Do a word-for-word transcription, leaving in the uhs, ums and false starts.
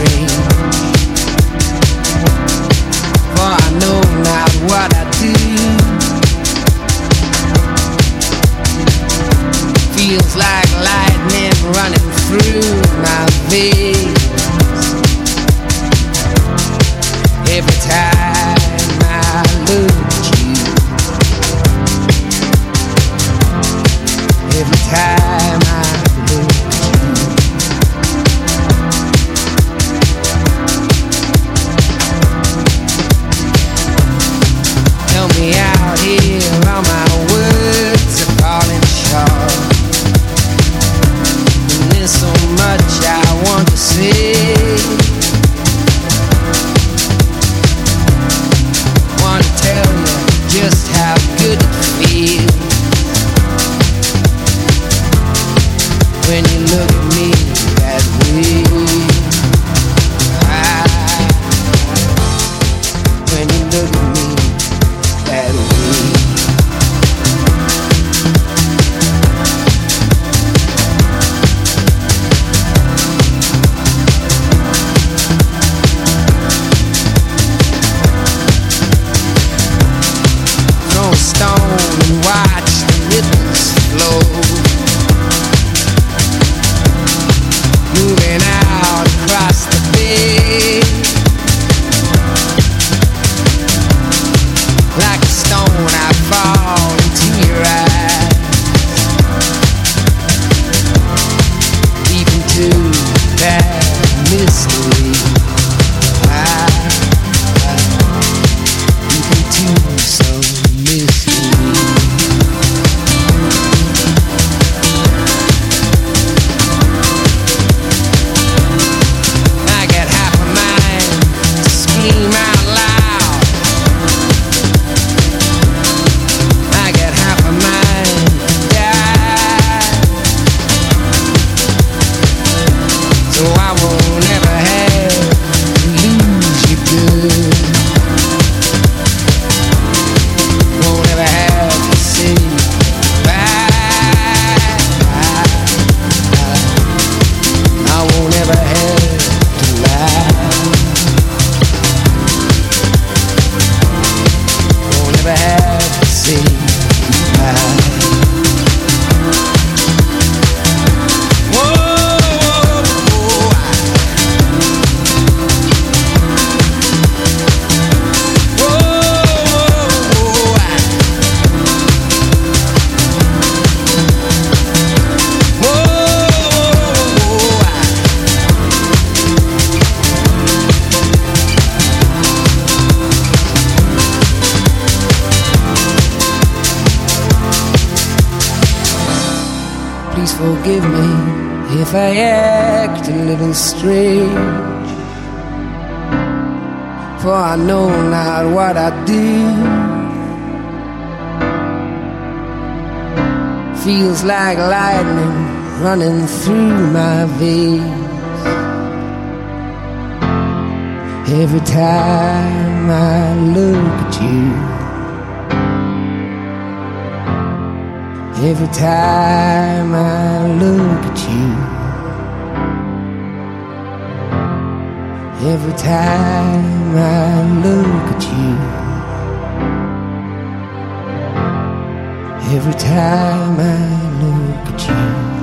dream. For I know not what I do. Feels like lightning running through my veins. Every time I look at you, every time I look at you, help me out here, all my words are falling short. And there's so much I want to say. Tell you just how good it feels when you look at me that way. I, when you look at me that way. Stone and watch the ripples flow, moving out across the bay. Like a stone I fall into your eyes, deep into that mystery. I, I, deep into some forgive me if I act a little strange, for I know not what I do. Feels like lightning running through my veins. Every time I look at you, every time I look at you, every time I look at you, every time I look at you.